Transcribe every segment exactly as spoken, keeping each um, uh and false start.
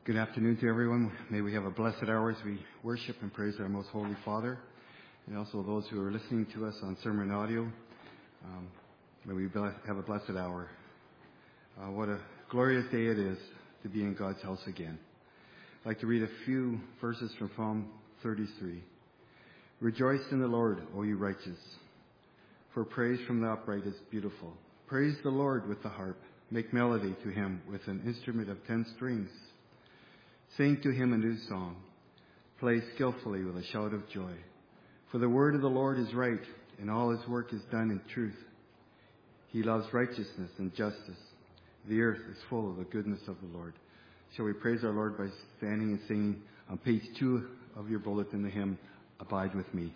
Good afternoon to everyone. May we have a blessed hour as we worship and praise our most holy Father, and also those who are listening to us on sermon audio. Um, may we have a blessed hour. Uh, what a glorious day it is to be in God's house again. I'd like to read a few verses from Psalm thirty-three. Rejoice in the Lord, O you righteous, for praise from the upright is beautiful. Praise the Lord with the harp. Make melody to him with an instrument of ten strings. Sing to him a new song. Play skillfully with a shout of joy. For the word of the Lord is right, and all his work is done in truth. He loves righteousness and justice. The earth is full of the goodness of the Lord. Shall we praise our Lord by standing and singing on page two of your bulletin, the hymn, Abide with Me.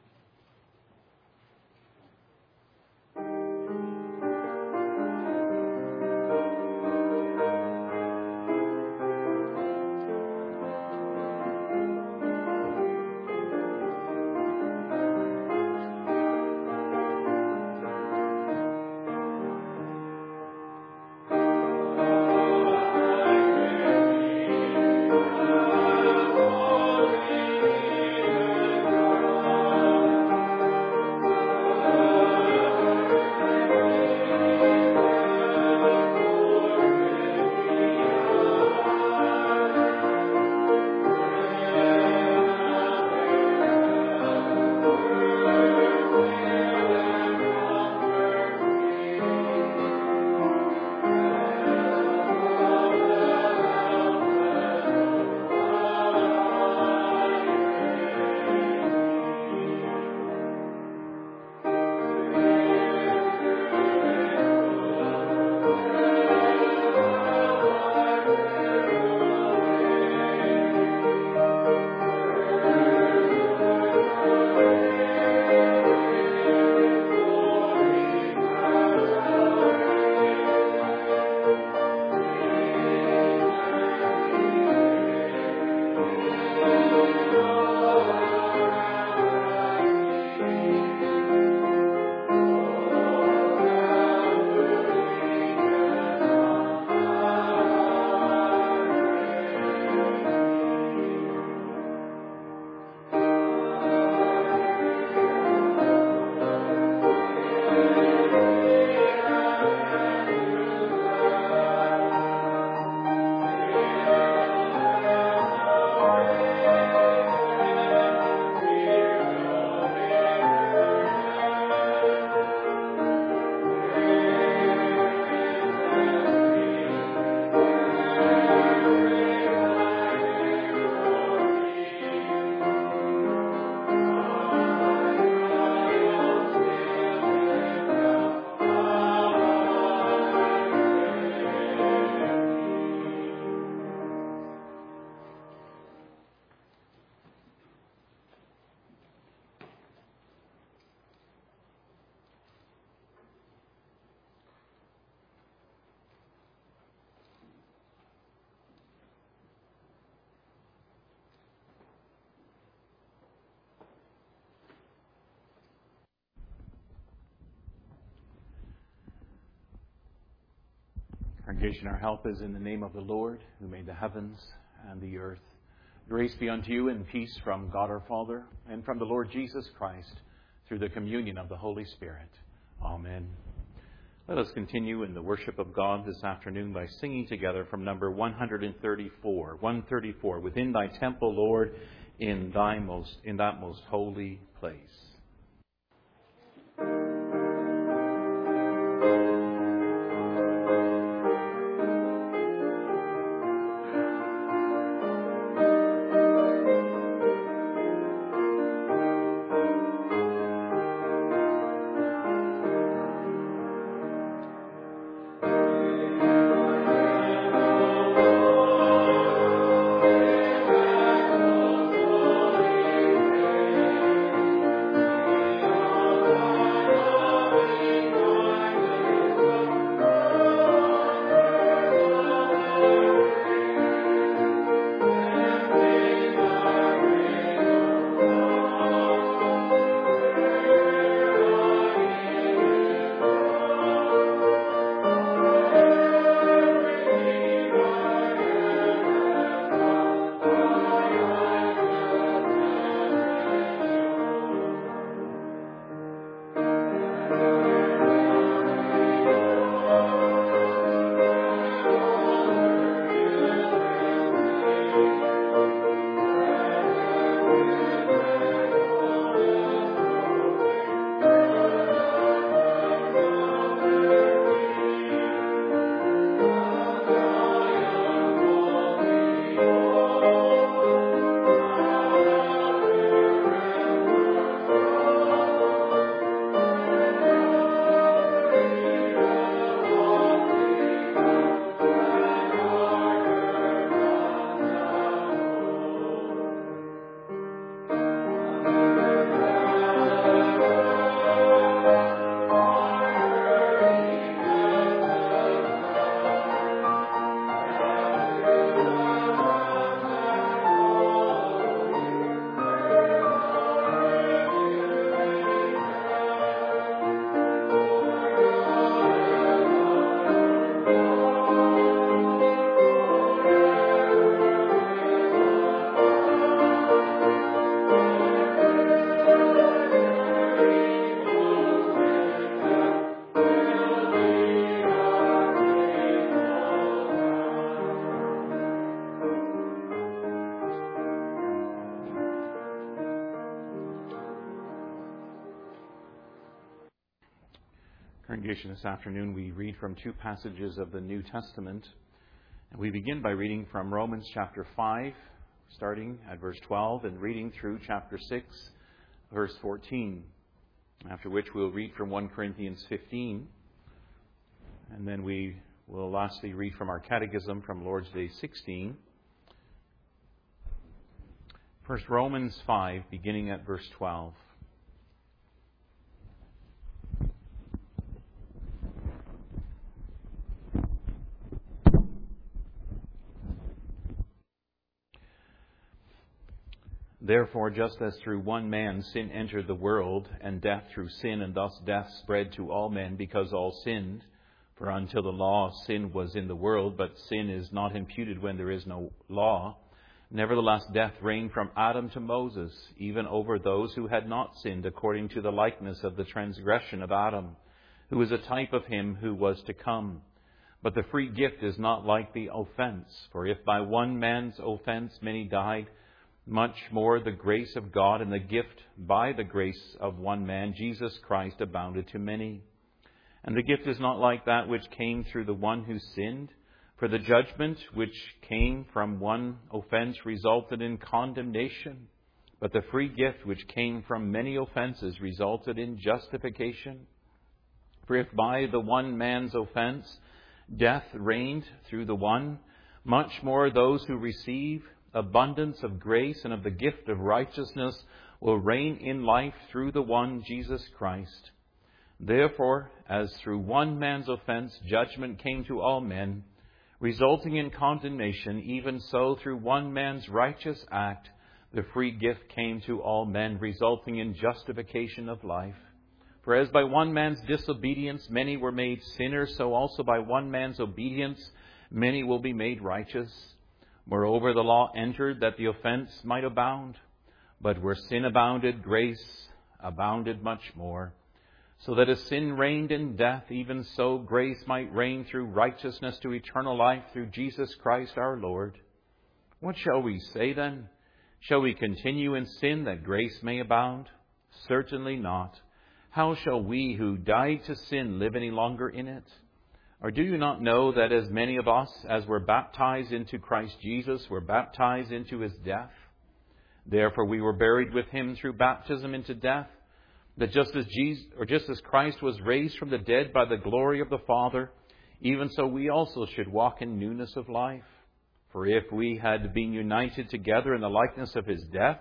Congregation, our help is in the name of the Lord, who made the heavens and the earth. Grace be unto you and peace from God our Father and from the Lord Jesus Christ through the communion of the Holy Spirit. Amen. Let us continue in the worship of God this afternoon by singing together from number one thirty-four. one thirty-four, Within thy temple, Lord, in thy most in that most holy place. Thank you. congregation, this afternoon we read from two passages of the New Testament. And we begin by reading from Romans chapter five, starting at verse twelve, and reading through chapter six, verse fourteen. After which we'll read from First Corinthians fifteen. And then we will lastly read from our Catechism from Lord's Day sixteen. First, Romans five, beginning at verse twelve. Therefore, just as through one man sin entered the world, and death through sin, and thus death spread to all men because all sinned. For until the law, sin was in the world, but sin is not imputed when there is no law. Nevertheless, death reigned from Adam to Moses, even over those who had not sinned, according to the likeness of the transgression of Adam, who is a type of him who was to come. But the free gift is not like the offense. For if by one man's offense many died, much more the grace of God and the gift by the grace of one man, Jesus Christ, abounded to many. And the gift is not like that which came through the one who sinned. For the judgment which came from one offense resulted in condemnation. But the free gift which came from many offenses resulted in justification. For if by the one man's offense death reigned through the one, much more those who receive abundance of grace and of the gift of righteousness will reign in life through the one, Jesus Christ. Therefore, as through one man's offense judgment came to all men, resulting in condemnation, even so through one man's righteous act the free gift came to all men, resulting in justification of life. For as by one man's disobedience many were made sinners, so also by one man's obedience many will be made righteous. Moreover, the law entered that the offense might abound. But where sin abounded, grace abounded much more. So that as sin reigned in death, even so grace might reign through righteousness to eternal life through Jesus Christ our Lord. What shall we say then? Shall we continue in sin that grace may abound? Certainly not. How shall we who died to sin live any longer in it? Or do you not know that as many of us as were baptized into Christ Jesus were baptized into his death? Therefore we were buried with him through baptism into death, that just as Jesus, or just as Christ was raised from the dead by the glory of the Father, even so we also should walk in newness of life. For if we had been united together in the likeness of his death,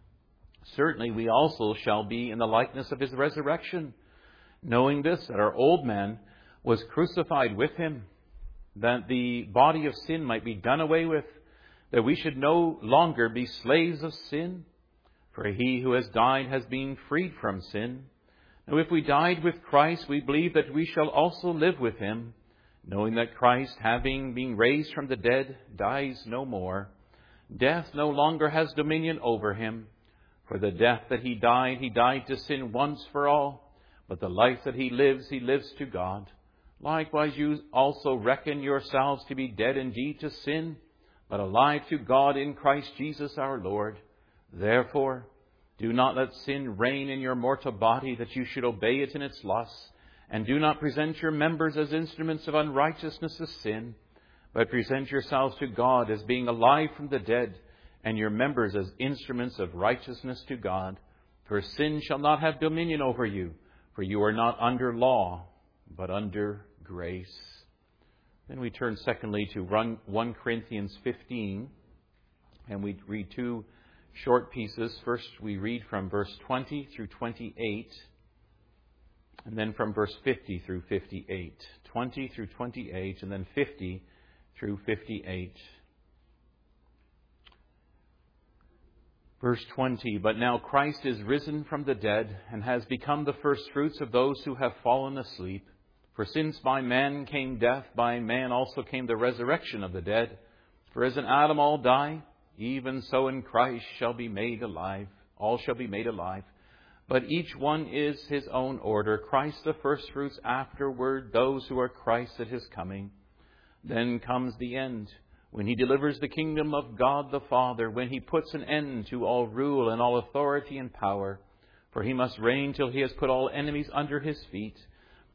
certainly we also shall be in the likeness of his resurrection, knowing this, that our old man was crucified with him, that the body of sin might be done away with, that we should no longer be slaves of sin. For he who has died has been freed from sin. Now if we died with Christ, we believe that we shall also live with him, knowing that Christ, having been raised from the dead, dies no more. Death no longer has dominion over him. For the death that he died, he died to sin once for all. But the life that he lives, he lives to God. Likewise, you also reckon yourselves to be dead indeed to sin, but alive to God in Christ Jesus our Lord. Therefore, do not let sin reign in your mortal body, that you should obey it in its lusts. And do not present your members as instruments of unrighteousness to sin, but present yourselves to God as being alive from the dead, and your members as instruments of righteousness to God. For sin shall not have dominion over you, for you are not under law, but under grace. Then we turn secondly to First Corinthians fifteen, and we read two short pieces. First we read from verse twenty through twenty-eight, and then from verse fifty through fifty-eight. twenty through twenty-eight, and then fifty through fifty-eight. Verse twenty, but now Christ is risen from the dead, and has become the firstfruits of those who have fallen asleep. For since by man came death, by man also came the resurrection of the dead. For as in Adam all die, even so in Christ shall be made alive. All shall be made alive. But each one is his own order. Christ the firstfruits, afterward those who are Christ at his coming. Then comes the end, when he delivers the kingdom of God the Father, when he puts an end to all rule and all authority and power. For he must reign till he has put all enemies under his feet.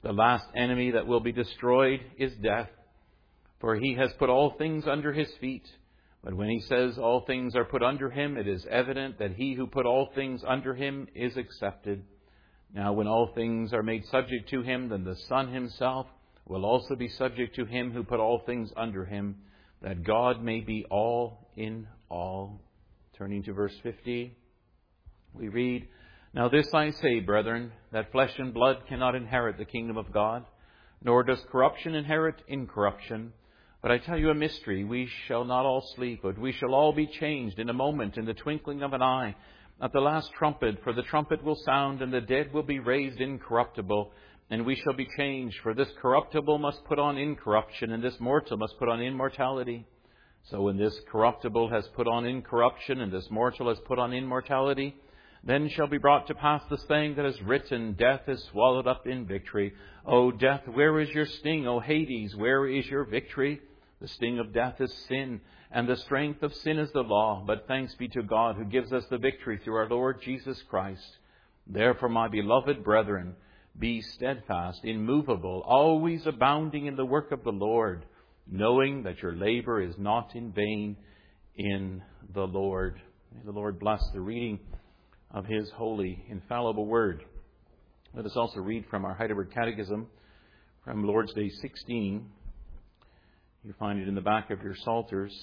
The last enemy that will be destroyed is death, for he has put all things under his feet. But when he says all things are put under him, it is evident that he who put all things under him is accepted. Now when all things are made subject to him, then the Son himself will also be subject to him who put all things under him, that God may be all in all. Turning to verse fifty, we read, Now this I say, brethren, that flesh and blood cannot inherit the kingdom of God, nor does corruption inherit incorruption. But I tell you a mystery, we shall not all sleep, but we shall all be changed in a moment, in the twinkling of an eye, at the last trumpet. For the trumpet will sound, and the dead will be raised incorruptible, and we shall be changed. For this corruptible must put on incorruption, and this mortal must put on immortality. So when this corruptible has put on incorruption, and this mortal has put on immortality, then shall be brought to pass the saying that is written, Death is swallowed up in victory. O death, where is your sting? O Hades, where is your victory? The sting of death is sin, and the strength of sin is the law. But thanks be to God who gives us the victory through our Lord Jesus Christ. Therefore, my beloved brethren, be steadfast, immovable, always abounding in the work of the Lord, knowing that your labor is not in vain in the Lord. May the Lord bless the reading of His holy, infallible word. Let us also read from our Heidelberg Catechism, from Lord's Day sixteen. You find it in the back of your Psalters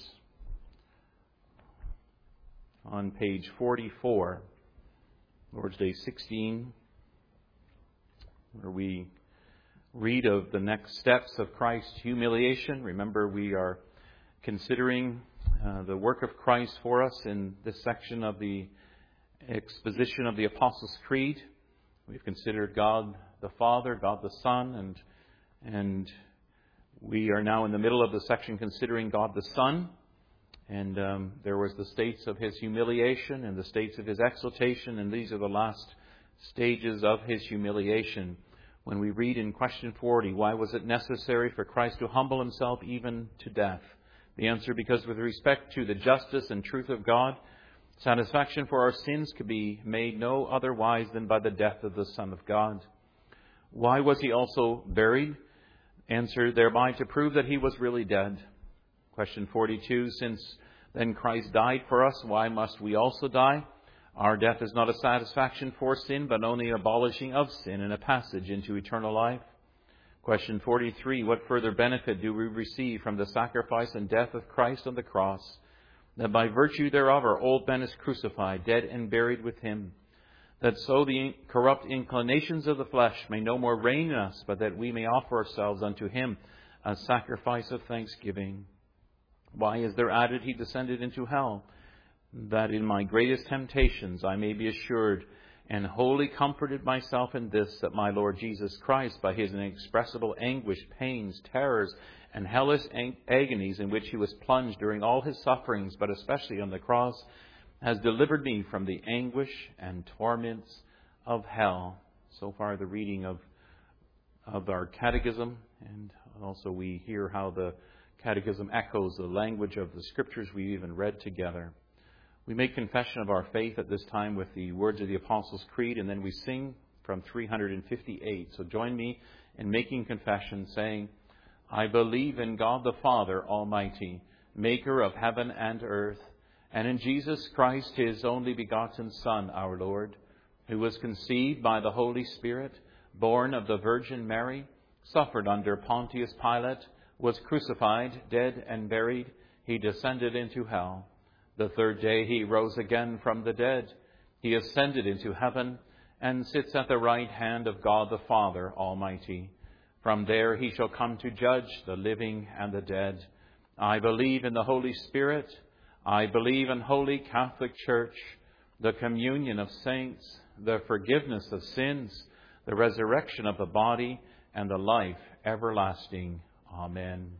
on page forty-four. Lord's Day sixteen, where we read of the next steps of Christ's humiliation. Remember, we are considering uh, the work of Christ for us in this section of the exposition of the Apostles' Creed. We've considered God the Father, God the Son, and and we are now in the middle of the section considering God the Son. And um, there was the states of His humiliation and the states of His exaltation, and these are the last stages of His humiliation. When we read in question forty, why was it necessary for Christ to humble Himself even to death? The answer, because with respect to the justice and truth of God, satisfaction for our sins could be made no otherwise than by the death of the Son of God. Why was He also buried? Answer, thereby to prove that He was really dead. Question forty-two, since then Christ died for us, why must we also die? Our death is not a satisfaction for sin, but only an abolishing of sin and a passage into eternal life. Question forty-three, what further benefit do we receive from the sacrifice and death of Christ on the cross? That by virtue thereof our old man is crucified, dead and buried with Him, that so the corrupt inclinations of the flesh may no more reign in us, but that we may offer ourselves unto Him a sacrifice of thanksgiving. Why is there added, He descended into hell? That in my greatest temptations I may be assured and wholly comforted myself in this, that my Lord Jesus Christ, by His inexpressible anguish, pains, terrors, and hellish agonies in which He was plunged during all His sufferings, but especially on the cross, has delivered me from the anguish and torments of hell. So far the reading of, of our catechism, and also we hear how the catechism echoes the language of the scriptures we even read together. We make confession of our faith at this time with the words of the Apostles' Creed, and then we sing from three hundred fifty-eight. So join me in making confession, saying, I believe in God the Father Almighty, maker of heaven and earth, and in Jesus Christ, His only begotten Son, our Lord, who was conceived by the Holy Spirit, born of the Virgin Mary, suffered under Pontius Pilate, was crucified, dead and buried. He descended into hell. The third day He rose again from the dead. He ascended into heaven and sits at the right hand of God the Father Almighty. From there He shall come to judge the living and the dead. I believe in the Holy Spirit. I believe in Holy Catholic Church, the communion of saints, the forgiveness of sins, the resurrection of the body, and the life everlasting. Amen.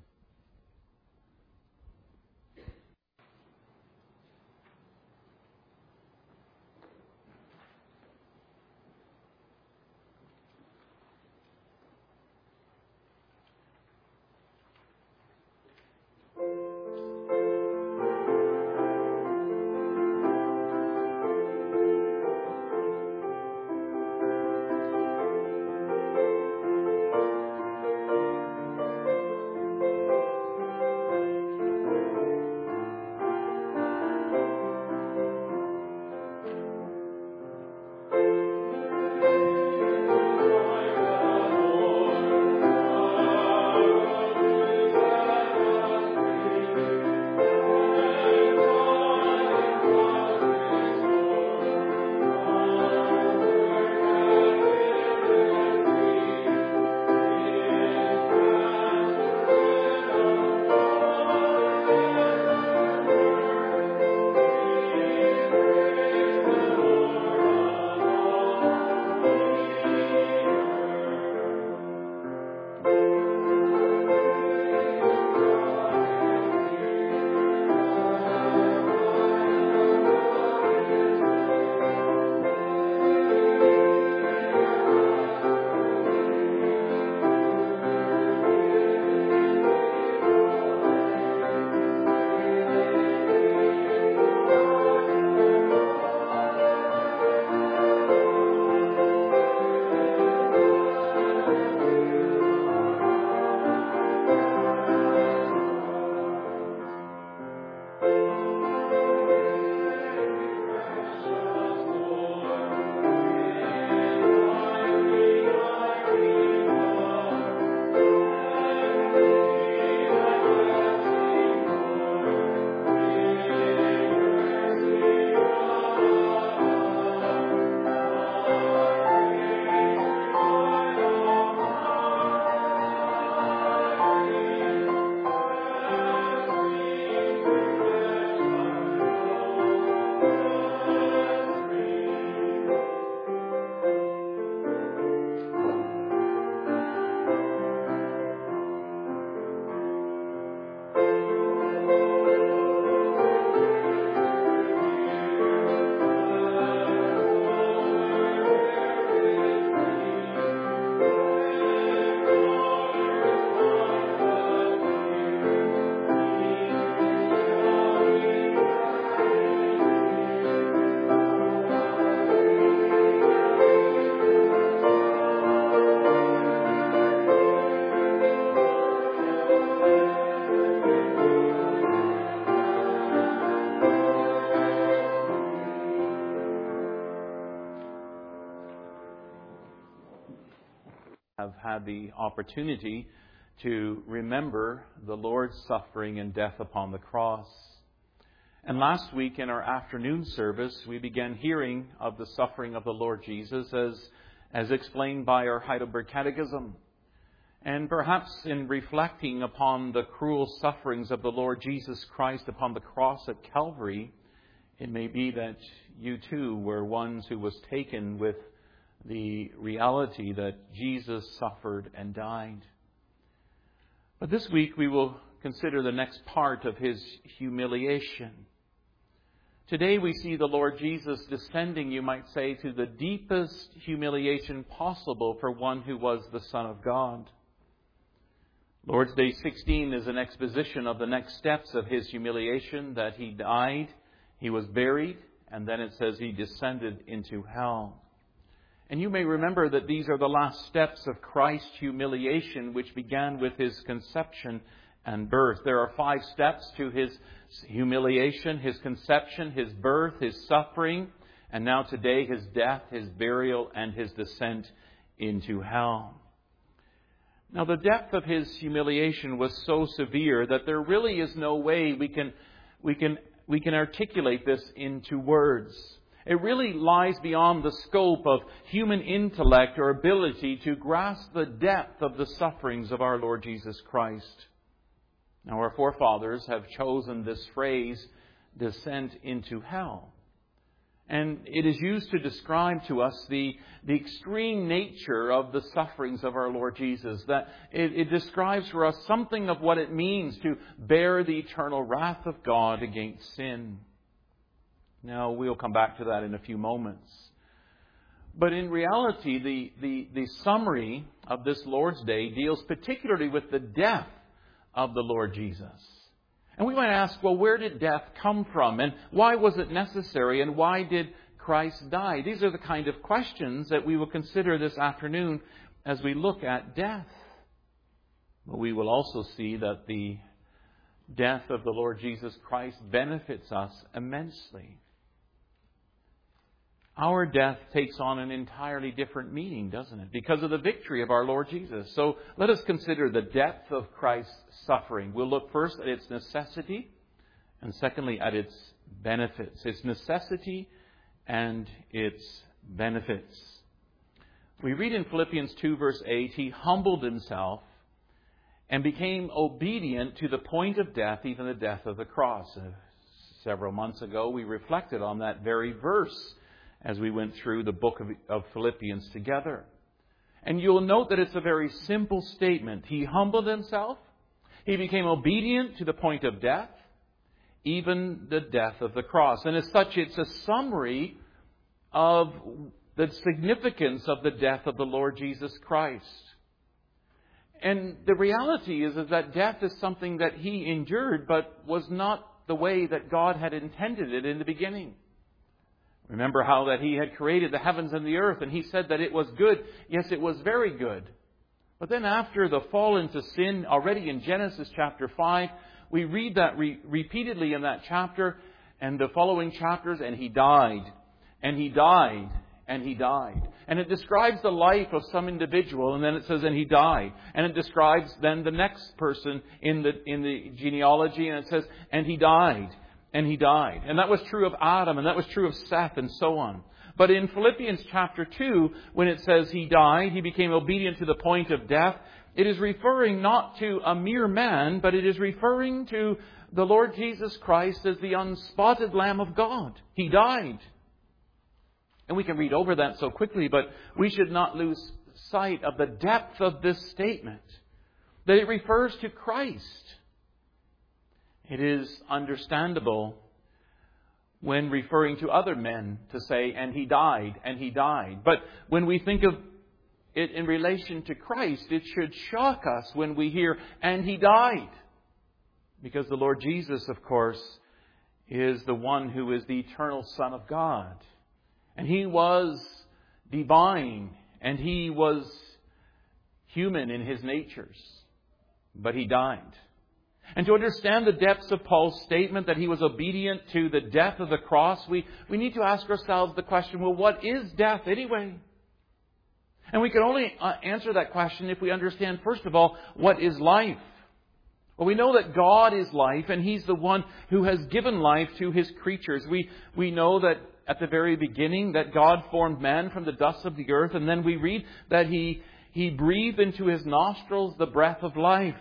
have had the opportunity to remember the Lord's suffering and death upon the cross. And last week in our afternoon service, we began hearing of the suffering of the Lord Jesus as, as explained by our Heidelberg Catechism. And perhaps in reflecting upon the cruel sufferings of the Lord Jesus Christ upon the cross at Calvary, it may be that you too were ones who was taken with the reality that Jesus suffered and died. But this week we will consider the next part of his humiliation. Today we see the Lord Jesus descending, you might say, to the deepest humiliation possible for one who was the Son of God. Lord's Day sixteen is an exposition of the next steps of his humiliation, that he died, he was buried, and then it says he descended into hell. And you may remember that these are the last steps of Christ's humiliation, which began with his conception and birth. There are five steps to his humiliation, his conception, his birth, his suffering, and now today his death, his burial, and his descent into hell. Now the depth of his humiliation was so severe that there really is no way we can, we can, we can articulate this into words. It really lies beyond the scope of human intellect or ability to grasp the depth of the sufferings of our Lord Jesus Christ. Now, our forefathers have chosen this phrase, descent into hell. And it is used to describe to us the, the extreme nature of the sufferings of our Lord Jesus. That it, it describes for us something of what it means to bear the eternal wrath of God against sin. Now, we'll come back to that in a few moments. But in reality, the, the, the summary of this Lord's Day deals particularly with the death of the Lord Jesus. And we might ask, well, where did death come from? And why was it necessary? And why did Christ die? These are the kind of questions that we will consider this afternoon as we look at death. But we will also see that the death of the Lord Jesus Christ benefits us immensely. Our death takes on an entirely different meaning, doesn't it? Because of the victory of our Lord Jesus. So let us consider the depth of Christ's suffering. We'll look first at its necessity, and secondly at its benefits. Its necessity and its benefits. We read in Philippians two verse eight, he humbled himself and became obedient to the point of death, even the death of the cross. Uh, several months ago we reflected on that very verse as we went through the book of, of Philippians together. And you'll note that it's a very simple statement. He humbled himself. He became obedient to the point of death, even the death of the cross. And as such, it's a summary of the significance of the death of the Lord Jesus Christ. And the reality is, is that death is something that he endured, but was not the way that God had intended it in the beginning. Remember how that he had created the heavens and the earth, and he said that it was good. Yes, it was very good. But then after the fall into sin, already in Genesis chapter five, we read that re- repeatedly in that chapter and the following chapters, and he died, and he died, and he died. And it describes the life of some individual, and then it says, and he died. And it describes then the next person in the in the genealogy, and it says, and he died. And he died. And that was true of Adam, and that was true of Seth, and so on. But in Philippians chapter two, when it says he died, he became obedient to the point of death, it is referring not to a mere man, but it is referring to the Lord Jesus Christ as the unspotted Lamb of God. He died. And we can read over that so quickly, but we should not lose sight of the depth of this statement, that it refers to Christ. It is understandable when referring to other men to say, and he died, and he died. But when we think of it in relation to Christ, it should shock us when we hear, and he died. Because the Lord Jesus, of course, is the one who is the eternal Son of God. And he was divine, and he was human in his natures. But he died. And to understand the depths of Paul's statement that he was obedient to the death of the cross, we, we need to ask ourselves the question, well, what is death anyway? And we can only uh, answer that question if we understand, first of all, what is life? Well, we know that God is life, and He's the one who has given life to His creatures. We, we know that at the very beginning that God formed man from the dust of the earth, and then we read that He, he breathed into his nostrils the breath of life.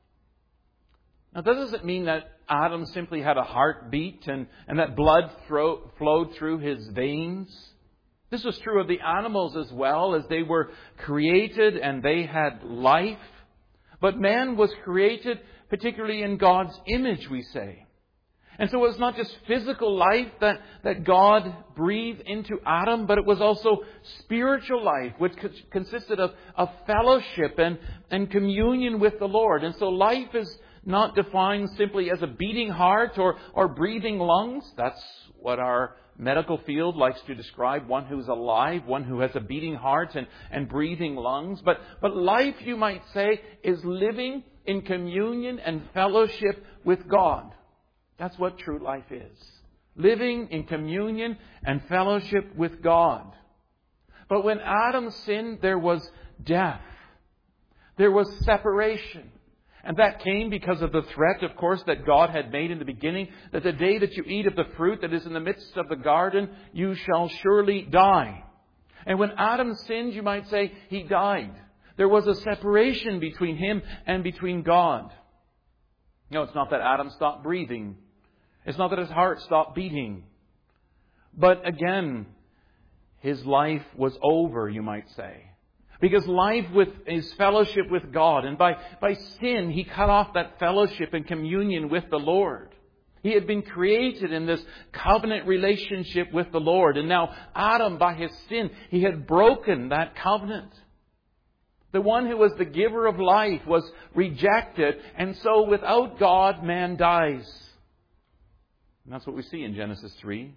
Now, that doesn't mean that Adam simply had a heartbeat and, and that blood thro- flowed through his veins. This was true of the animals as well, as they were created and they had life. But man was created particularly in God's image, we say. And so it was not just physical life that, that God breathed into Adam, but it was also spiritual life, which consisted of, of fellowship and, and communion with the Lord. And so life is not defined simply as a beating heart or, or breathing lungs. That's what our medical field likes to describe one who's alive, one who has a beating heart and, and breathing lungs. But, but life, you might say, is living in communion and fellowship with God. That's what true life is. Living in communion and fellowship with God. But when Adam sinned, there was death. There was separation. And that came because of the threat, of course, that God had made in the beginning, that the day that you eat of the fruit that is in the midst of the garden, you shall surely die. And when Adam sinned, you might say, he died. There was a separation between him and between God. No, it's not that Adam stopped breathing. It's not that his heart stopped beating. But again, his life was over, you might say. Because life with his fellowship with God, and by, by sin, he cut off that fellowship and communion with the Lord. He had been created in this covenant relationship with the Lord. And now Adam, by his sin, he had broken that covenant. The one who was the giver of life was rejected. And so without God, man dies. And that's what we see in Genesis three.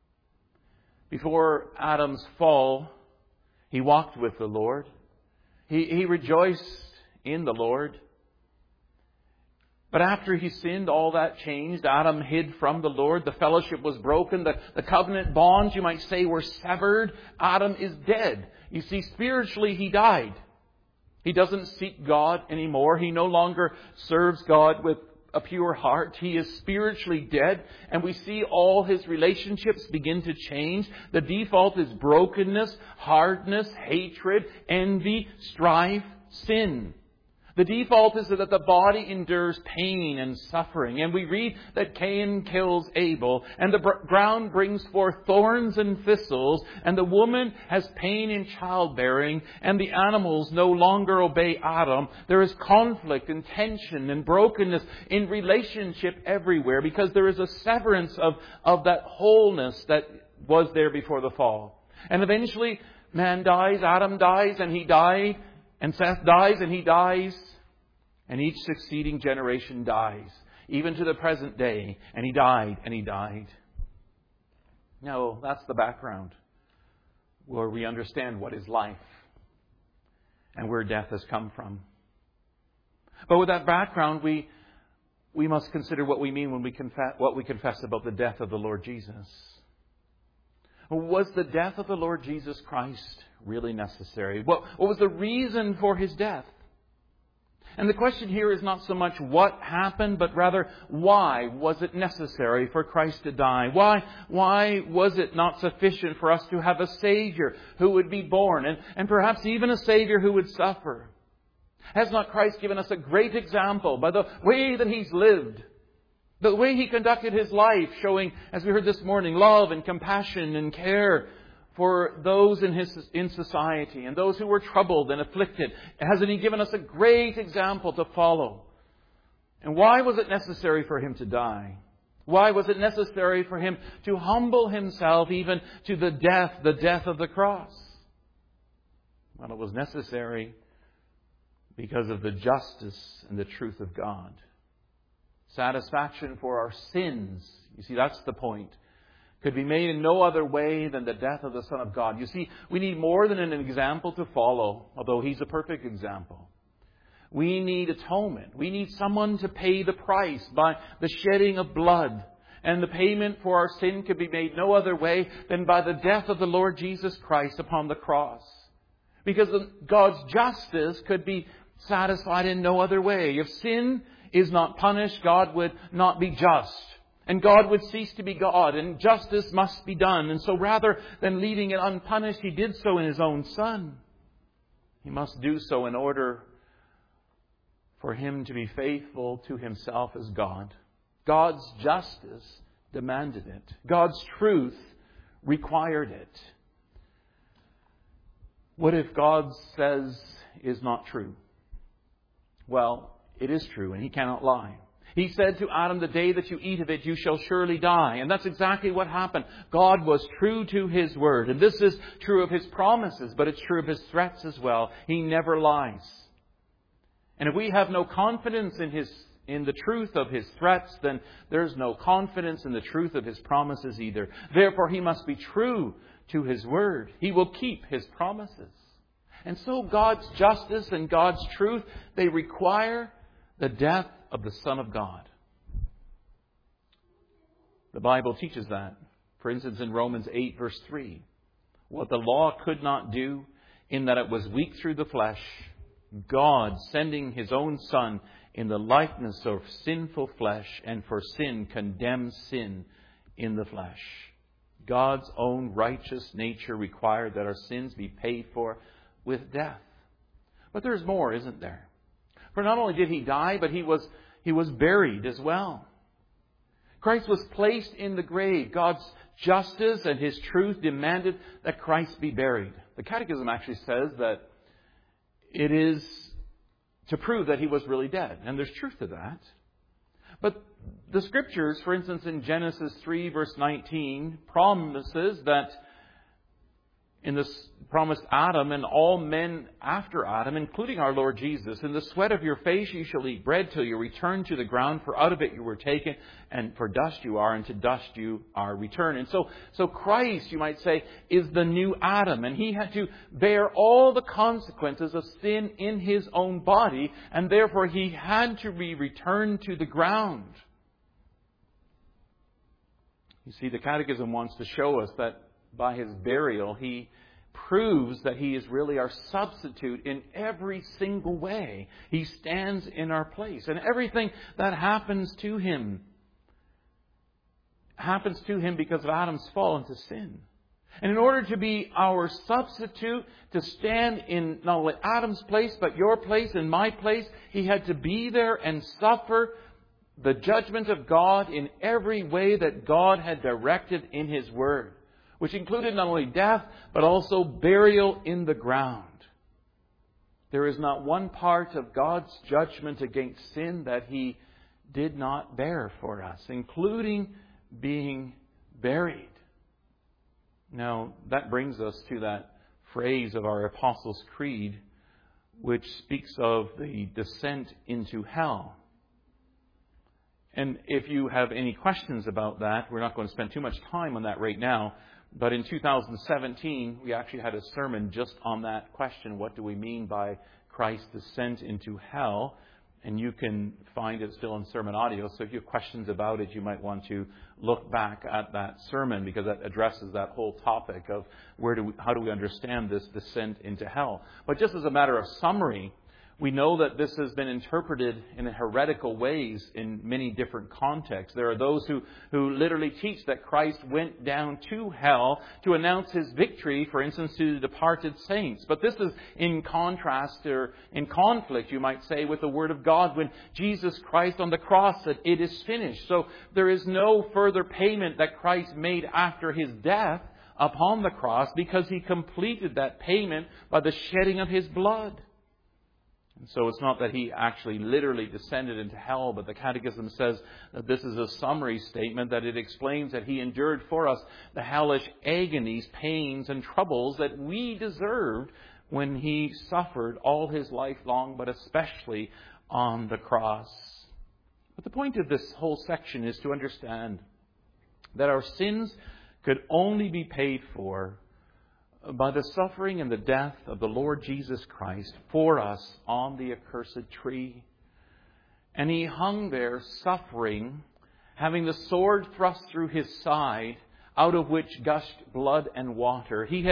Before Adam's fall, he walked with the Lord. He, he rejoiced in the Lord. But after he sinned, all that changed. Adam hid from the Lord. The fellowship was broken. The, the covenant bonds, you might say, were severed. Adam is dead. You see, spiritually, he died. He doesn't seek God anymore. He no longer serves God with a pure heart. He is spiritually dead, and we see all his relationships begin to change. The default is brokenness, hardness, hatred, envy, strife, sin. The default is that the body endures pain and suffering. And we read that Cain kills Abel, and the ground brings forth thorns and thistles, and the woman has pain in childbearing, and the animals no longer obey Adam. There is conflict and tension and brokenness in relationship everywhere, because there is a severance of, of that wholeness that was there before the fall. And eventually, man dies, Adam dies, and he died, and Seth dies, and he dies. And each succeeding generation dies, even to the present day. And he died, and he died. No, that's the background where we understand what is life and where death has come from. But with that background, we we must consider what we mean when we confess what we confess about the death of the Lord Jesus. Was the death of the Lord Jesus Christ really necessary? What, what was the reason for his death? And the question here is not so much what happened, but rather why was it necessary for Christ to die? Why, why was it not sufficient for us to have a Savior who would be born, and, and perhaps even a Savior who would suffer? Has not Christ given us a great example by the way that He's lived, the way He conducted His life, showing, as we heard this morning, love and compassion and care for those in his in society and those who were troubled and afflicted? Hasn't He given us a great example to follow? And why was it necessary for Him to die? Why was it necessary for Him to humble Himself even to the death, the death of the cross? Well, it was necessary because of the justice and the truth of God. Satisfaction for our sins. You see, that's the point. Could be made in no other way than the death of the Son of God. You see, we need more than an example to follow, although He's a perfect example. We need atonement. We need someone to pay the price by the shedding of blood. And the payment for our sin could be made no other way than by the death of the Lord Jesus Christ upon the cross. Because God's justice could be satisfied in no other way. If sin is not punished, God would not be just. And God would cease to be God, and justice must be done. And so rather than leaving it unpunished, He did so in His own Son. He must do so in order for Him to be faithful to Himself as God. God's justice demanded it. God's truth required it. What if God says is not true? Well, it is true, and He cannot lie. He said to Adam, the day that you eat of it, you shall surely die. And that's exactly what happened. God was true to His word. And this is true of His promises, but it's true of His threats as well. He never lies. And if we have no confidence in His in the truth of His threats, then there's no confidence in the truth of His promises either. Therefore, He must be true to His word. He will keep His promises. And so God's justice and God's truth, they require the death of the Son of God. The Bible teaches that. For instance, in Romans eight, verse three, what the law could not do, in that it was weak through the flesh, God sending His own Son in the likeness of sinful flesh, and for sin condemns sin in the flesh. God's own righteous nature required that our sins be paid for with death. But there's more, isn't there? For not only did He die, but He was He was buried as well. Christ was placed in the grave. God's justice and His truth demanded that Christ be buried. The Catechism actually says that it is to prove that He was really dead. And there's truth to that. But the Scriptures, for instance, in Genesis three, verse nineteen, promises that in this promised Adam and all men after Adam, including our Lord Jesus, in the sweat of your face you shall eat bread till you return to the ground, for out of it you were taken, and for dust you are, and to dust you are returned. And so, so Christ, you might say, is the new Adam, and He had to bear all the consequences of sin in His own body, and therefore He had to be returned to the ground. You see, the Catechism wants to show us that by His burial, He proves that He is really our substitute in every single way. He stands in our place. And everything that happens to Him happens to Him because of Adam's fall into sin. And in order to be our substitute, to stand in not only Adam's place, but your place and my place, He had to be there and suffer the judgment of God in every way that God had directed in His Word, which included not only death, but also burial in the ground. There is not one part of God's judgment against sin that He did not bear for us, including being buried. Now, that brings us to that phrase of our Apostles' Creed, which speaks of the descent into hell. And if you have any questions about that, we're not going to spend too much time on that right now. But in two thousand seventeen, we actually had a sermon just on that question. What do we mean by Christ's descent into hell? And you can find it still in sermon audio. So if you have questions about it, you might want to look back at that sermon, because that addresses that whole topic of where do we, how do we understand this descent into hell. But just as a matter of summary, we know that this has been interpreted in heretical ways in many different contexts. There are those who, who literally teach that Christ went down to hell to announce His victory, for instance, to the departed saints. But this is in contrast, or in conflict, you might say, with the Word of God, when Jesus Christ on the cross said, "It is finished." So there is no further payment that Christ made after His death upon the cross, because He completed that payment by the shedding of His blood. And so it's not that He actually literally descended into hell, but the Catechism says that this is a summary statement, that it explains that He endured for us the hellish agonies, pains, and troubles that we deserved when He suffered all His life long, but especially on the cross. But the point of this whole section is to understand that our sins could only be paid for by the suffering and the death of the Lord Jesus Christ for us on the accursed tree. And He hung there suffering, having the sword thrust through His side, out of which gushed blood and water. He had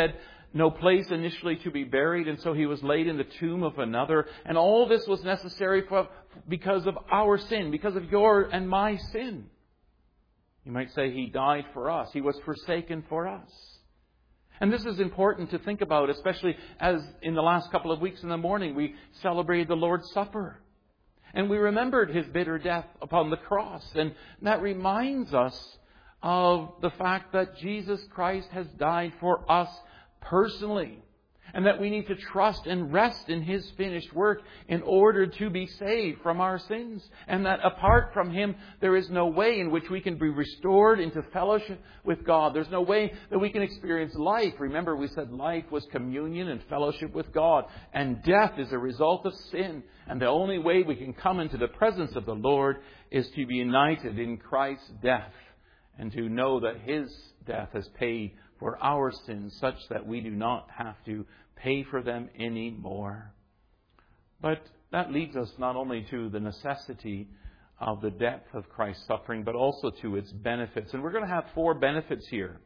no place initially to be buried, and so He was laid in the tomb of another. And all this was necessary for, because of our sin, because of your and my sin. You might say He died for us. He was forsaken for us. And this is important to think about, especially as in the last couple of weeks in the morning we celebrated the Lord's Supper. And we remembered His bitter death upon the cross. And that reminds us of the fact that Jesus Christ has died for us personally. And that we need to trust and rest in His finished work in order to be saved from our sins. And that apart from Him, there is no way in which we can be restored into fellowship with God. There's no way that we can experience life. Remember, we said life was communion and fellowship with God. And death is a result of sin. And the only way we can come into the presence of the Lord is to be united in Christ's death. And to know that His death has paid for our sins such that we do not have to pay for them anymore. But that leads us not only to the necessity of the depth of Christ's suffering, but also to its benefits. And we're going to have four benefits here.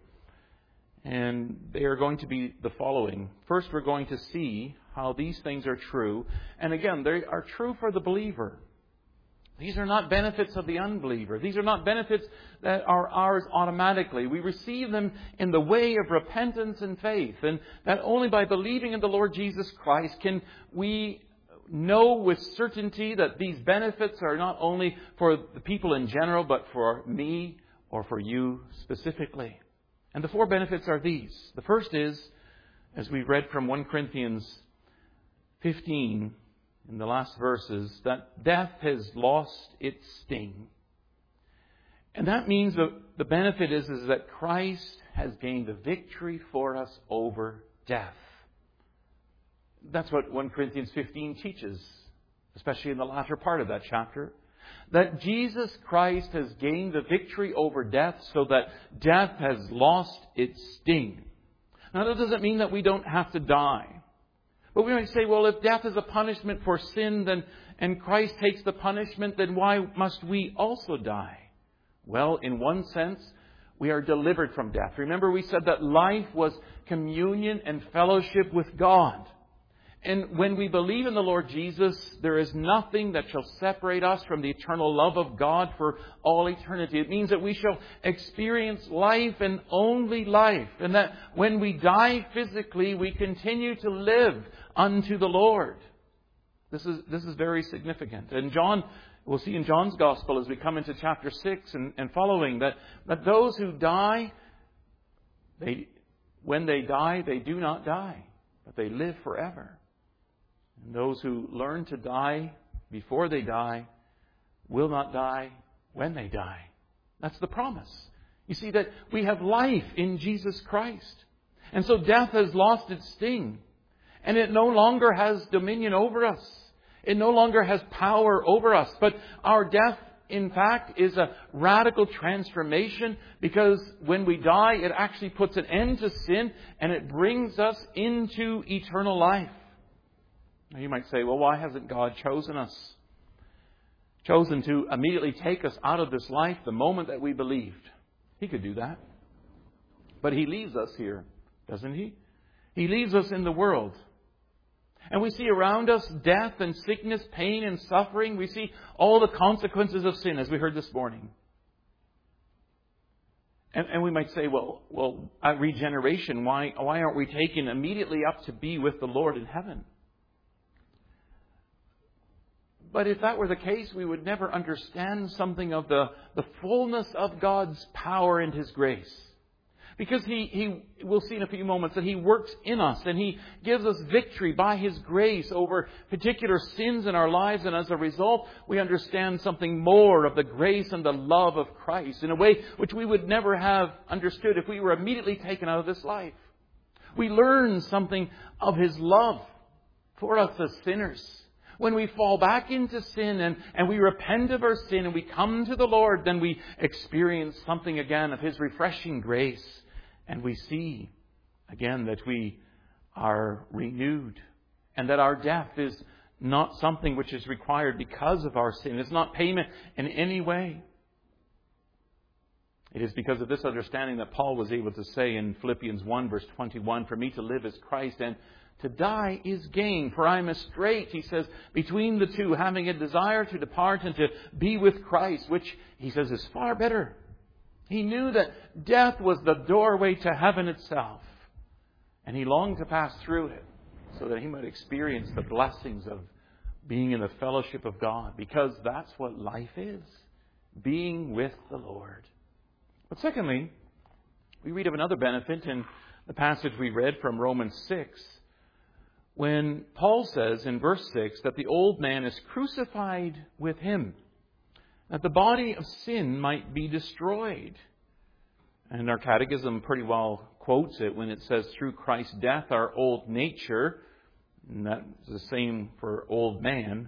And they are going to be the following. First, we're going to see how these things are true. And again, they are true for the believer. These are not benefits of the unbeliever. These are not benefits that are ours automatically. We receive them in the way of repentance and faith. And that only by believing in the Lord Jesus Christ can we know with certainty that these benefits are not only for the people in general, but for me or for you specifically. And the four benefits are these. The first is, as we read from First Corinthians fifteen, in the last verses, that death has lost its sting. And that means that the benefit is, is that Christ has gained the victory for us over death. That's what First Corinthians fifteen teaches, especially in the latter part of that chapter. That Jesus Christ has gained the victory over death so that death has lost its sting. Now that doesn't mean that we don't have to die. But we might say, well, if death is a punishment for sin, then and Christ takes the punishment, then why must we also die? Well, in one sense, we are delivered from death. Remember, we said that life was communion and fellowship with God. And when we believe in the Lord Jesus, there is nothing that shall separate us from the eternal love of God for all eternity. It means that we shall experience life and only life. And that when we die physically, we continue to live unto the Lord. This is, this is very significant. And John, we'll see in John's Gospel as we come into chapter six and, and following that, that those who die, they, when they die, they do not die, but they live forever. And those who learn to die before they die will not die when they die. That's the promise. You see that we have life in Jesus Christ. And so death has lost its sting. And it no longer has dominion over us. It no longer has power over us. But our death, in fact, is a radical transformation, because when we die, it actually puts an end to sin and it brings us into eternal life. Now you might say, well, why hasn't God chosen us? Chosen to immediately take us out of this life the moment that we believed. He could do that. But He leaves us here, doesn't He? He leaves us in the world. And we see around us death and sickness, pain and suffering. We see all the consequences of sin, as we heard this morning. And, and we might say, well, well, at regeneration, why, why aren't we taken immediately up to be with the Lord in heaven? But if that were the case, we would never understand something of the, the fullness of God's power and His grace. Because he, he, we'll see in a few moments that He works in us and He gives us victory by His grace over particular sins in our lives. And as a result, we understand something more of the grace and the love of Christ in a way which we would never have understood if we were immediately taken out of this life. We learn something of His love for us as sinners. When we fall back into sin and, and we repent of our sin and we come to the Lord, then we experience something again of His refreshing grace. And we see again that we are renewed and that our death is not something which is required because of our sin. It's not payment in any way. It is because of this understanding that Paul was able to say in Philippians one, verse twenty-one, "For me to live is Christ, and to die is gain. For I am estrait," he says, "between the two, having a desire to depart and to be with Christ," which, he says, is far better. He knew that death was the doorway to heaven itself. And he longed to pass through it so that he might experience the blessings of being in the fellowship of God. Because that's what life is. Being with the Lord. But secondly, we read of another benefit in the passage we read from Romans six, when Paul says in verse six that the old man is crucified with him, that the body of sin might be destroyed. And our catechism pretty well quotes it when it says, "Through Christ's death, our old nature," and that's the same for old man,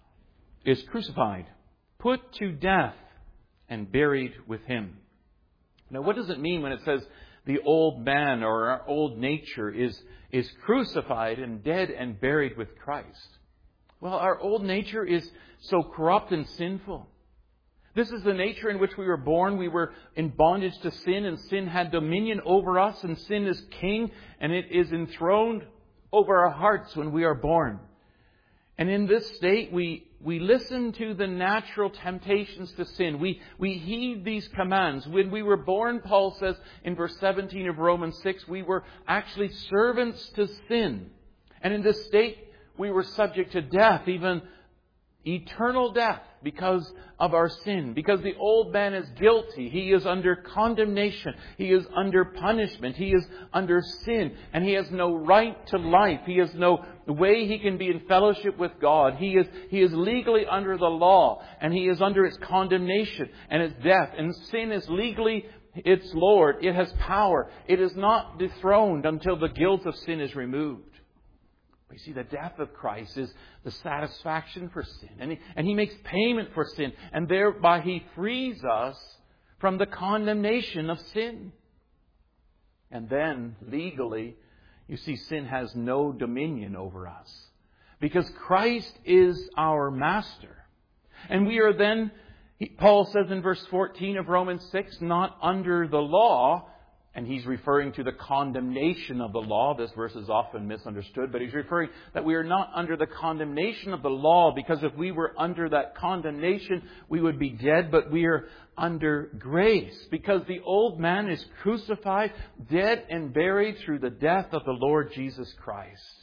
"is crucified, put to death, and buried with him." Now, what does it mean when it says the old man or our old nature is, is crucified and dead and buried with Christ? Well, our old nature is so corrupt and sinful. This is the nature in which we were born. We were in bondage to sin, and sin had dominion over us, and sin is king, and it is enthroned over our hearts when we are born. And in this state, we, we listen to the natural temptations to sin. We, we heed these commands. When we were born, Paul says in verse seventeen of Romans six, we were actually servants to sin. And in this state, we were subject to death, even eternal death, because of our sin. Because the old man is guilty. He is under condemnation. He is under punishment. He is under sin. And he has no right to life. He has no way he can be in fellowship with God. He is, he is legally under the law. And he is under its condemnation and its death. And sin is legally its Lord. It has power. It is not dethroned until the guilt of sin is removed. You see, the death of Christ is the satisfaction for sin. And he, and he makes payment for sin. And thereby He frees us from the condemnation of sin. And then, legally, you see, sin has no dominion over us. Because Christ is our master. And we are then, Paul says in verse fourteen of Romans six, not under the law. And he's referring to the condemnation of the law. This verse is often misunderstood, but he's referring that we are not under the condemnation of the law, because if we were under that condemnation, we would be dead, but we are under grace, because the old man is crucified, dead and buried through the death of the Lord Jesus Christ.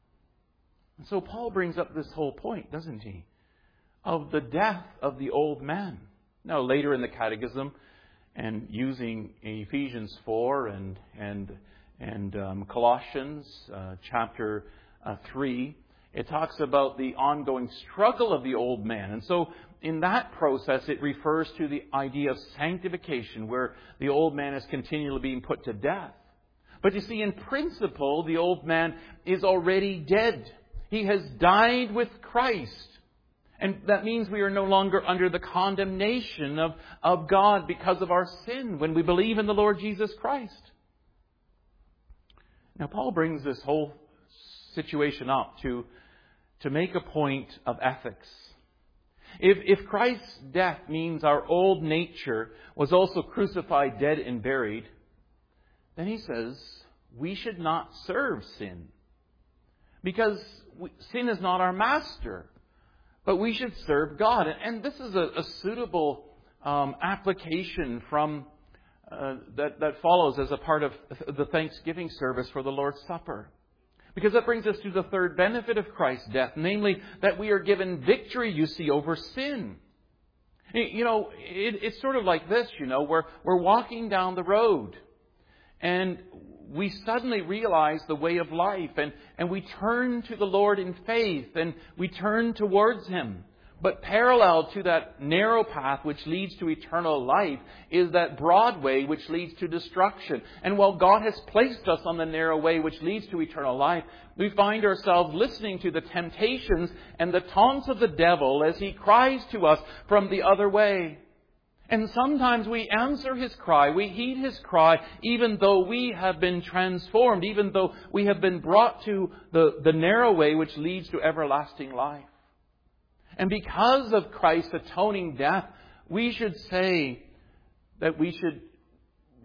And so Paul brings up this whole point, doesn't he, of the death of the old man. Now, later in the Catechism, and using Ephesians four and and and um, Colossians uh, chapter uh, three, it talks about the ongoing struggle of the old man. And so in that process, it refers to the idea of sanctification, where the old man is continually being put to death. But you see, in principle, the old man is already dead. He has died with Christ. And that means we are no longer under the condemnation of, of God because of our sin when we believe in the Lord Jesus Christ. Now, Paul brings this whole situation up to, to make a point of ethics. If, if Christ's death means our old nature was also crucified, dead, and buried, then he says we should not serve sin. Because we, sin is not our master. But we should serve God. And this is a, a suitable um, application from uh, that, that follows as a part of the Thanksgiving service for the Lord's Supper. Because that brings us to the third benefit of Christ's death, namely that we are given victory, you see, over sin. You know, it, it's sort of like this, you know, we're, we're walking down the road and we suddenly realize the way of life, and, and we turn to the Lord in faith, and we turn towards Him. But parallel to that narrow path which leads to eternal life is that broad way which leads to destruction. And while God has placed us on the narrow way which leads to eternal life, we find ourselves listening to the temptations and the taunts of the devil as he cries to us from the other way. And sometimes we answer his cry, we heed his cry, even though we have been transformed, even though we have been brought to the, the narrow way which leads to everlasting life. And because of Christ's atoning death, we should say that we should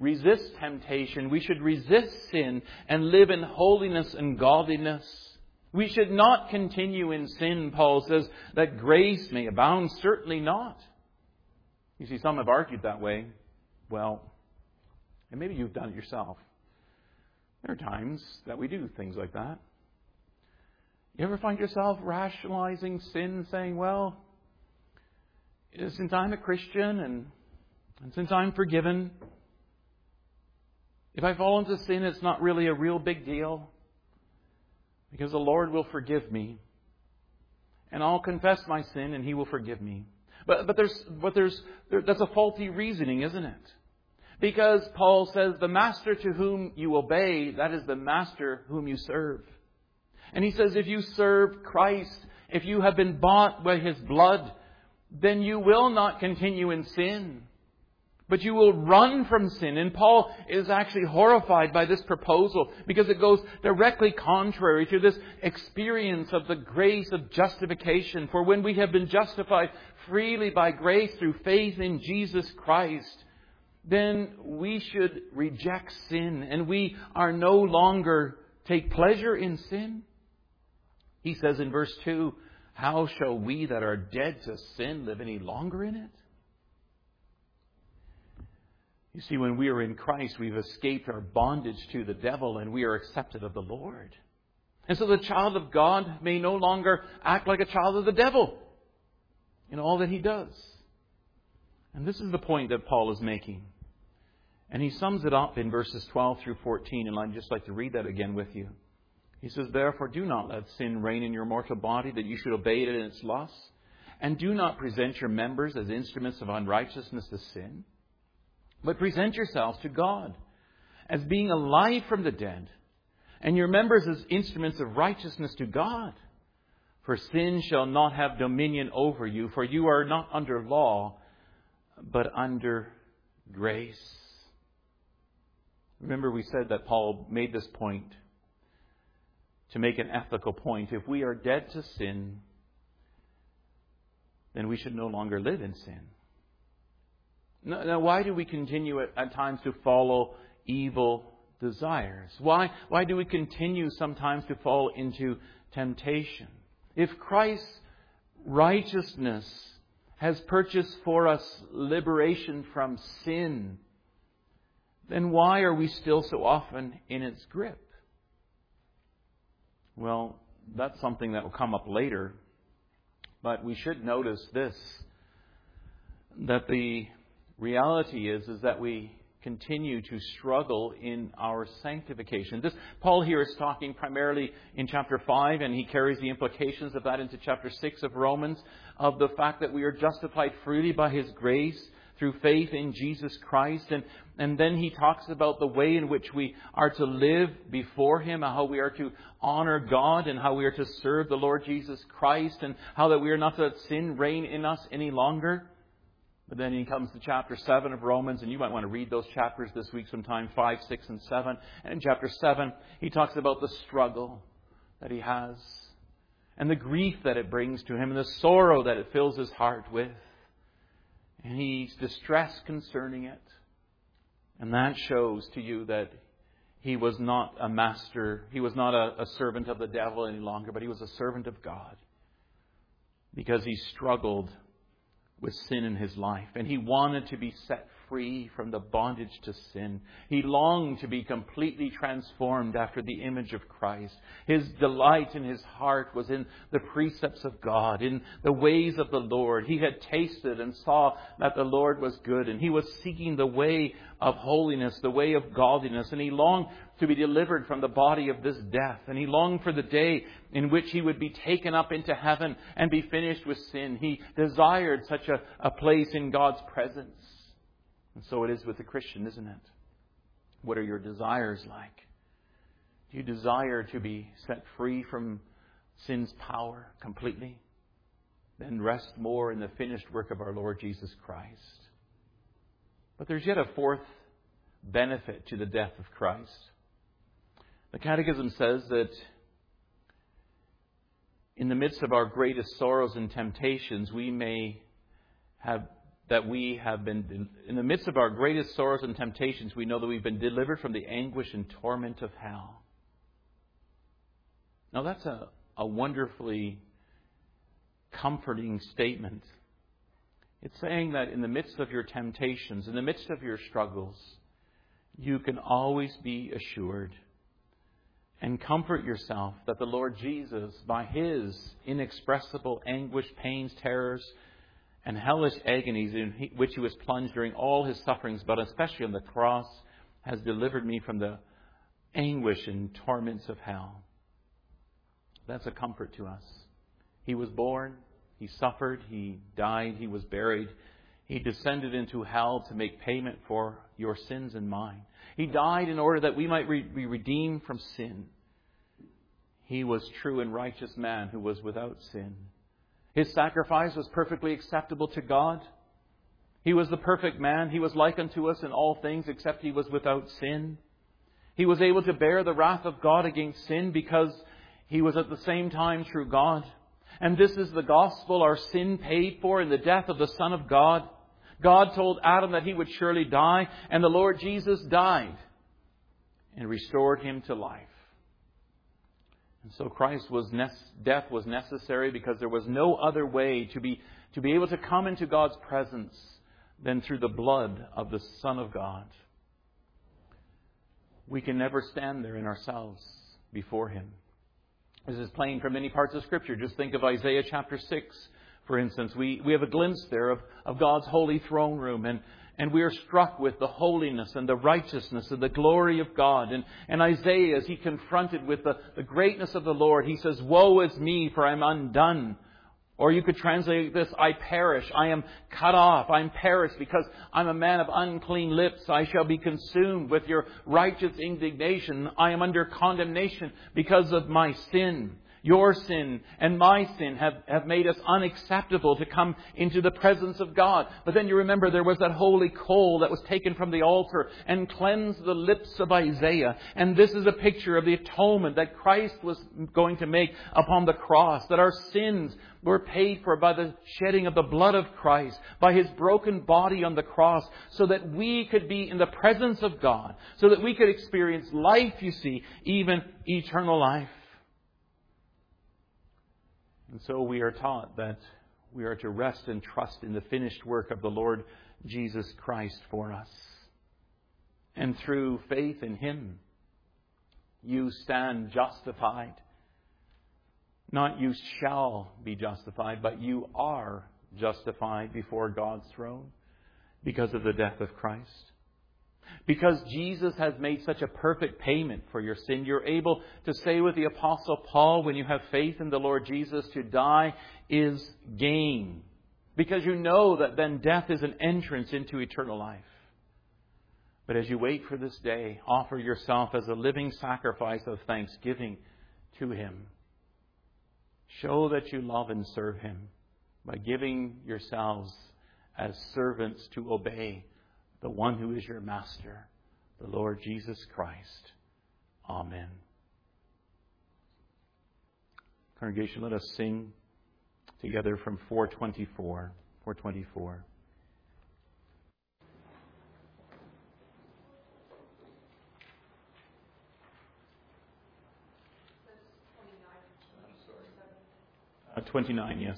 resist temptation. We should resist sin and live in holiness and godliness. We should not continue in sin, Paul says, that grace may abound. Certainly not. You see, some have argued that way. Well, and maybe you've done it yourself. There are times that we do things like that. You ever find yourself rationalizing sin, saying, well, since I'm a Christian and, and since I'm forgiven, if I fall into sin, it's not really a real big deal because the Lord will forgive me. And I'll confess my sin and He will forgive me. But, but there's, but there's, there, that's a faulty reasoning, isn't it? Because Paul says, the master to whom you obey, that is the master whom you serve. And he says, if you serve Christ, if you have been bought by His blood, then you will not continue in sin. But you will run from sin. And Paul is actually horrified by this proposal because it goes directly contrary to this experience of the grace of justification. For when we have been justified freely by grace through faith in Jesus Christ, then we should reject sin and we are no longer take pleasure in sin. He says in verse two, how shall we that are dead to sin live any longer in it? You see, when we are in Christ, we've escaped our bondage to the devil and we are accepted of the Lord. And so the child of God may no longer act like a child of the devil in all that he does. And this is the point that Paul is making. And he sums it up in verses twelve through fourteen. And I'd just like to read that again with you. He says, therefore do not let sin reign in your mortal body, that you should obey it in its lusts. And do not present your members as instruments of unrighteousness to sin. But present yourselves to God as being alive from the dead, and your members as instruments of righteousness to God. For sin shall not have dominion over you, for you are not under law, but under grace. Remember, we said that Paul made this point to make an ethical point. If we are dead to sin, then we should no longer live in sin. Now, why do we continue at, at times to follow evil desires? Why, why do we continue sometimes to fall into temptation? If Christ's righteousness has purchased for us liberation from sin, then why are we still so often in its grip? Well, that's something that will come up later. But we should notice this, that the reality is, is that we continue to struggle in our sanctification. This Paul here is talking primarily in chapter five, and he carries the implications of that into chapter six of Romans, of the fact that we are justified freely by His grace through faith in Jesus Christ. And, and then he talks about the way in which we are to live before Him, how we are to honor God, and how we are to serve the Lord Jesus Christ, and how that we are not to let sin reign in us any longer. But then he comes to chapter seven of Romans, and you might want to read those chapters this week sometime, five, six, and seven. And in chapter seven, he talks about the struggle that he has, and the grief that it brings to him, and the sorrow that it fills his heart with. And he's distressed concerning it. And that shows to you that he was not a master, he was not a, a servant of the devil any longer, but he was a servant of God. Because he struggled with sin in his life. And he wanted to be set free from the bondage to sin. He longed to be completely transformed after the image of Christ. His delight in his heart was in the precepts of God, in the ways of the Lord. He had tasted and saw that the Lord was good, and he was seeking the way of holiness, the way of godliness, and he longed to be delivered from the body of this death. And he longed for the day in which he would be taken up into heaven and be finished with sin. He desired such a, a place in God's presence. And so it is with the Christian, isn't it? What are your desires like? Do you desire to be set free from sin's power completely? Then rest more in the finished work of our Lord Jesus Christ. But there's yet a fourth benefit to the death of Christ. The Catechism says that in the midst of our greatest sorrows and temptations, we may have that we have been, in the midst of our greatest sorrows and temptations, we know that we've been delivered from the anguish and torment of hell. Now that's a, a wonderfully comforting statement. It's saying that in the midst of your temptations, in the midst of your struggles, you can always be assured and comfort yourself that the Lord Jesus, by His inexpressible anguish, pains, terrors, and hellish agonies in which He was plunged during all His sufferings, but especially on the cross, has delivered me from the anguish and torments of hell. That's a comfort to us. He was born, He suffered, He died, He was buried. He descended into hell to make payment for your sins and mine. He died in order that we might be redeemed from sin. He was true and righteous man who was without sin. His sacrifice was perfectly acceptable to God. He was the perfect man. He was like unto us in all things, except He was without sin. He was able to bear the wrath of God against sin because He was at the same time true God. And this is the gospel, our sin paid for in the death of the Son of God. God told Adam that he would surely die, and the Lord Jesus died and restored him to life. And so Christ's was ne- death was necessary because there was no other way to be, to be able to come into God's presence than through the blood of the Son of God. We can never stand there in ourselves before Him. This is plain from many parts of Scripture. Just think of Isaiah chapter six, for instance. We, we have a glimpse there of, of God's holy throne room, and, and we are struck with the holiness and the righteousness and the glory of God. And, and Isaiah, as he confronted with the, the greatness of the Lord, he says, "Woe is me, for I am undone." Or you could translate this, "I perish, I am cut off, I am perished because I'm a man of unclean lips. I shall be consumed with your righteous indignation. I am under condemnation because of my sin." Your sin and my sin have, have made us unacceptable to come into the presence of God. But then you remember there was that holy coal that was taken from the altar and cleansed the lips of Isaiah. And this is a picture of the atonement that Christ was going to make upon the cross. That our sins were paid for by the shedding of the blood of Christ, by His broken body on the cross, so that we could be in the presence of God, so that we could experience life, you see, even eternal life. And so we are taught that we are to rest and trust in the finished work of the Lord Jesus Christ for us. And through faith in Him, you stand justified. Not you shall be justified, but you are justified before God's throne because of the death of Christ. Because Jesus has made such a perfect payment for your sin, you're able to say with the Apostle Paul, when you have faith in the Lord Jesus, to die is gain. Because you know that then death is an entrance into eternal life. But as you wait for this day, offer yourself as a living sacrifice of thanksgiving to Him. Show that you love and serve Him by giving yourselves as servants to obey the one who is your Master, the Lord Jesus Christ. Amen. Congregation, let us sing together from four twenty-four. four twenty-four. Uh, twenty-nine, yes.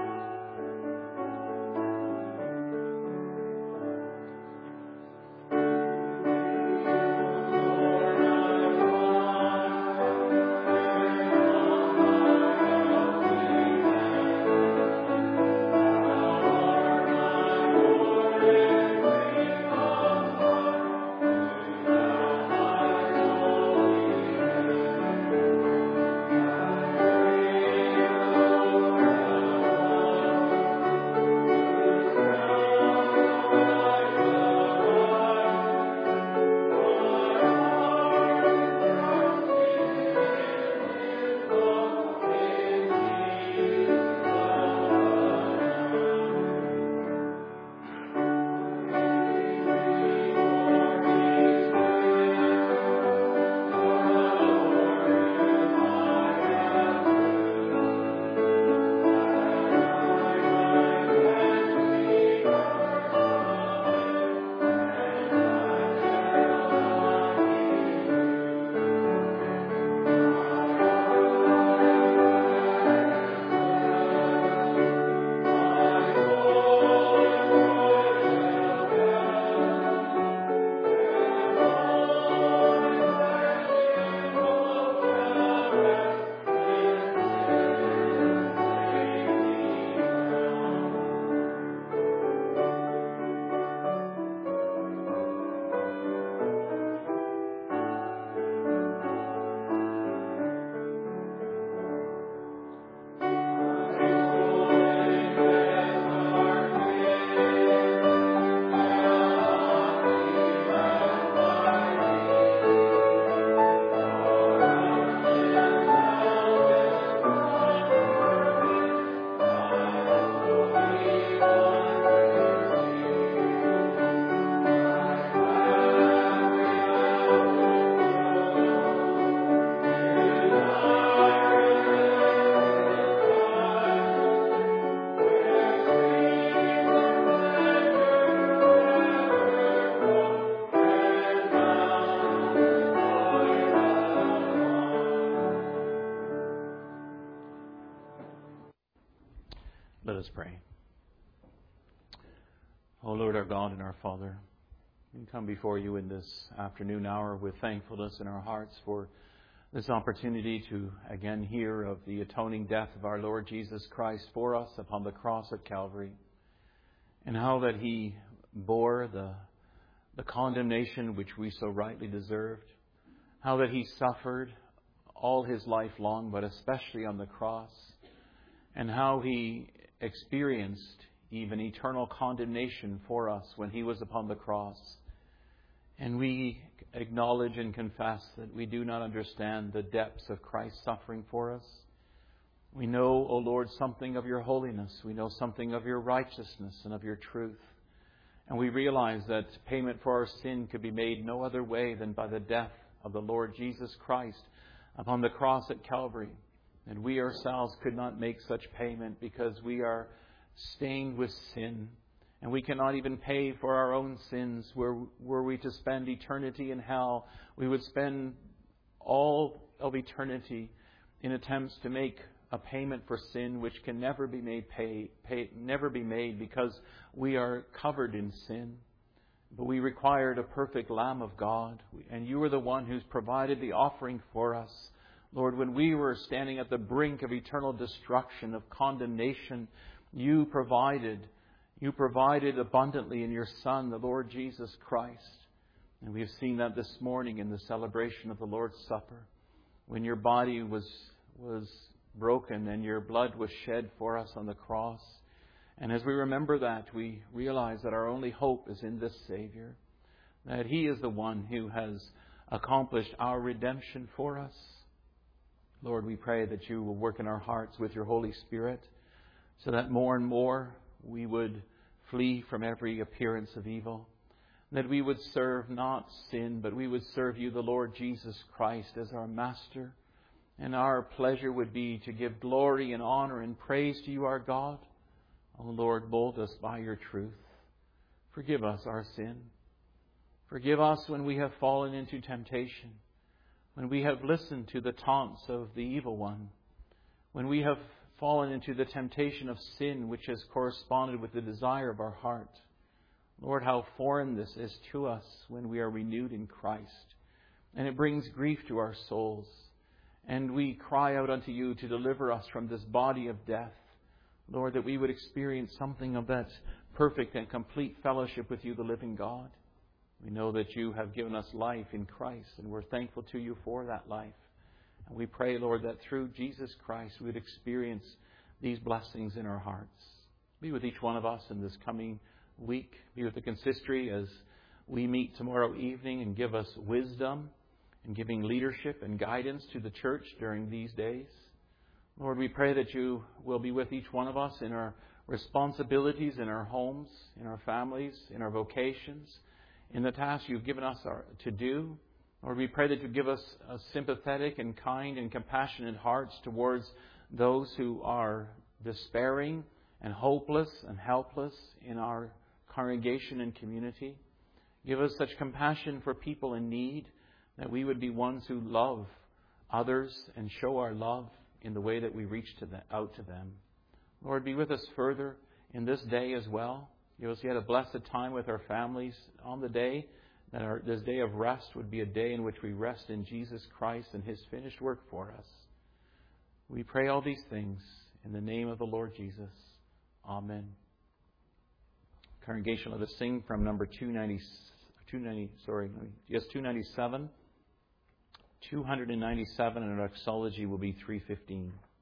Thank you. Let us pray. O Lord, our God and our Father, we come before you in this afternoon hour with thankfulness in our hearts for this opportunity to again hear of the atoning death of our Lord Jesus Christ for us upon the cross at Calvary, and how that He bore the, the condemnation which we so rightly deserved, how that He suffered all His life long, but especially on the cross, and how He experienced even eternal condemnation for us when He was upon the cross. And we acknowledge and confess that we do not understand the depths of Christ's suffering for us. We know, O Lord, something of your holiness. We know something of your righteousness and of your truth. And we realize that payment for our sin could be made no other way than by the death of the Lord Jesus Christ upon the cross at Calvary. And we ourselves could not make such payment because we are stained with sin, and we cannot even pay for our own sins. Were, were we to spend eternity in hell, we would spend all of eternity in attempts to make a payment for sin which can never be made pay, pay, never be made because we are covered in sin. But we required a perfect Lamb of God, and you are the one who's provided the offering for us. Lord, when we were standing at the brink of eternal destruction, of condemnation, You provided, you provided abundantly in your Son, the Lord Jesus Christ. And we have seen that this morning in the celebration of the Lord's Supper, when your body was, was broken and your blood was shed for us on the cross. And as we remember that, we realize that our only hope is in this Savior, that He is the one who has accomplished our redemption for us. Lord, we pray that you will work in our hearts with your Holy Spirit, so that more and more we would flee from every appearance of evil. That we would serve not sin, but we would serve you, the Lord Jesus Christ, as our Master. And our pleasure would be to give glory and honor and praise to you, our God. O Lord, mold us by your truth. Forgive us our sin. Forgive us when we have fallen into temptation, when we have listened to the taunts of the evil one, when we have fallen into the temptation of sin which has corresponded with the desire of our heart. Lord, how foreign this is to us when we are renewed in Christ. And it brings grief to our souls. And we cry out unto you to deliver us from this body of death. Lord, that we would experience something of that perfect and complete fellowship with you, the living God. We know that you have given us life in Christ, and we're thankful to you for that life. And we pray, Lord, that through Jesus Christ we would experience these blessings in our hearts. Be with each one of us in this coming week. Be with the consistory as we meet tomorrow evening, and give us wisdom in giving leadership and guidance to the church during these days. Lord, we pray that you will be with each one of us in our responsibilities, in our homes, in our families, in our vocations, in the tasks you've given us to do. Lord, we pray that you give us a sympathetic and kind and compassionate hearts towards those who are despairing and hopeless and helpless in our congregation and community. Give us such compassion for people in need that we would be ones who love others and show our love in the way that we reach to them, out to them. Lord, be with us further in this day as well. Give us yet a blessed time with our families on the day, that our, this day of rest would be a day in which we rest in Jesus Christ and His finished work for us. We pray all these things in the name of the Lord Jesus. Amen. Congregation, let us sing from number two ninety, two ninety, sorry, yes, two ninety-seven. two ninety-seven, and our doxology will be three fifteen.